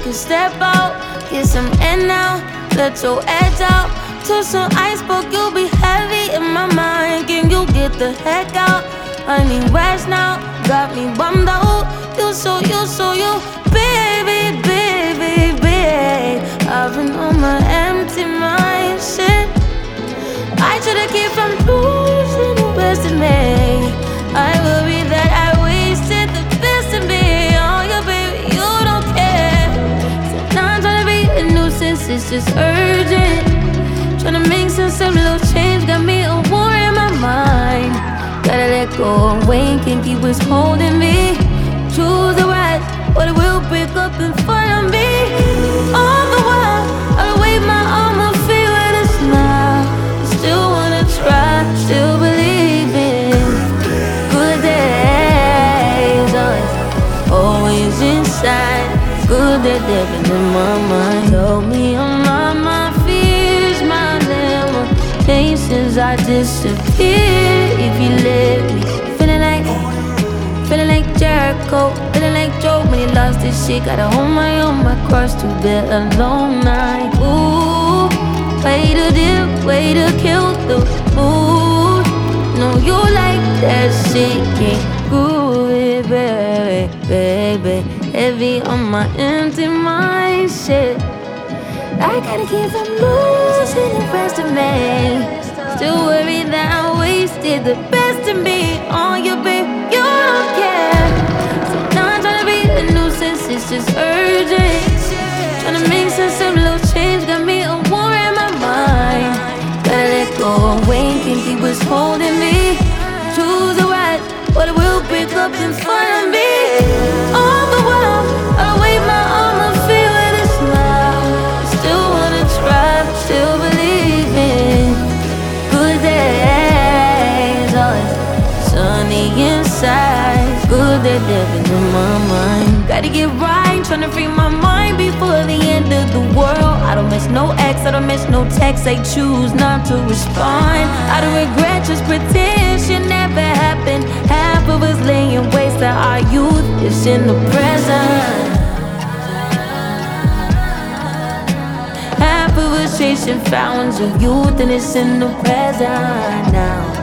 can step out, get some air now, let your edge out. To some iceberg, you'll be heavy in my mind. Can you get the heck out? I need rest now, got me bummed out. You, baby, baby, baby. I've been on my empty mind, shit. I should've kept from losing the best in me. I worry that I wasted the best in me. Oh, yeah, baby, you don't care. So now I'm tryna be a nuisance, it's just urgent. Tryna make sense of little change, got me a war in my mind. Gotta let go away, can't keep what's holding me. Choose the right, but it will break up in front of me. All the while, I'll wave my arm and feel with a smile. Still wanna try, still believe in good days. Always inside, good that they've been in my mind. Told me I'm on my fears, my limitations. I disappear if you let me. Feeling like Jericho, feeling like Joe when he lost his shit. Gotta hold my own, my cross to bear a long night. Ooh, way to dip, way to kill the mood. No, you like that shit, can't groove it, baby, baby. Heavy on my empty mind, shit. I gotta keep from losing the rest of me. Still worry that I wasted the best in me. On your baby, you don't care. So now I'm tryna be a nuisance, it's just urgent. Tryna make sense of little change, got me a war in my mind. Gotta let go away, can't keep what's holding me. Choose the right, but it will break up in front of me. All the while, I'll wave my arm and feel with a smile. Still wanna try, still believe in good days. Always sunny inside, good that they've been in my mind. Gotta get right, tryna free my mind before the end of the world. I don't miss no ex, I don't miss no text. I choose not to respond. I don't regret, just pretend shit never happened. Half of us laying waste to our youth is in the present. Half of us chasing fountains of youth and it's in the present now.